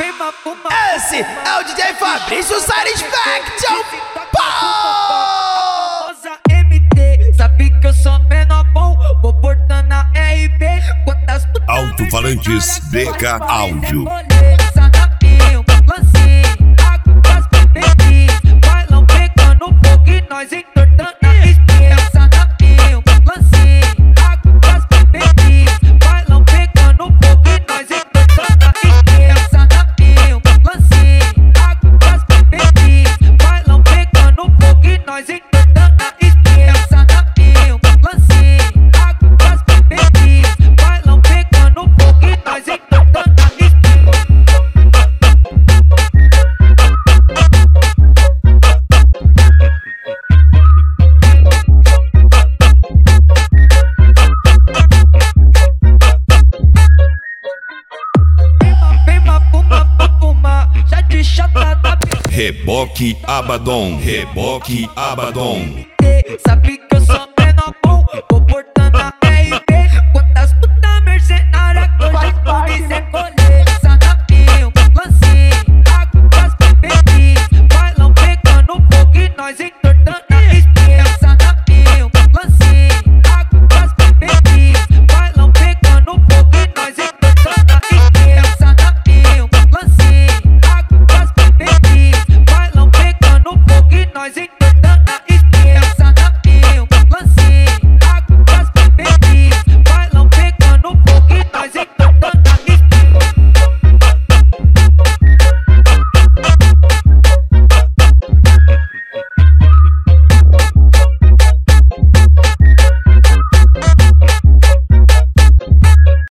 Esse é o DJ Fabrício Satisfaction. Sabe que eu sou menor bom, vou portando na RB. Quantas Alto-falantes BK Áudio. Bailão pegando fogo e nós entortando a espinha. Lancei águas bebidas. Bailão pegando fogo e nós entortando a espinha. Lancei águas bebidas. Bailão pegando fogo e nós entortando a espinha. Lancei águas bebidas. Bailão pegando fogo e nós entortando a espinha. Reboque Abaddon, Reboque Abaddon. Sabe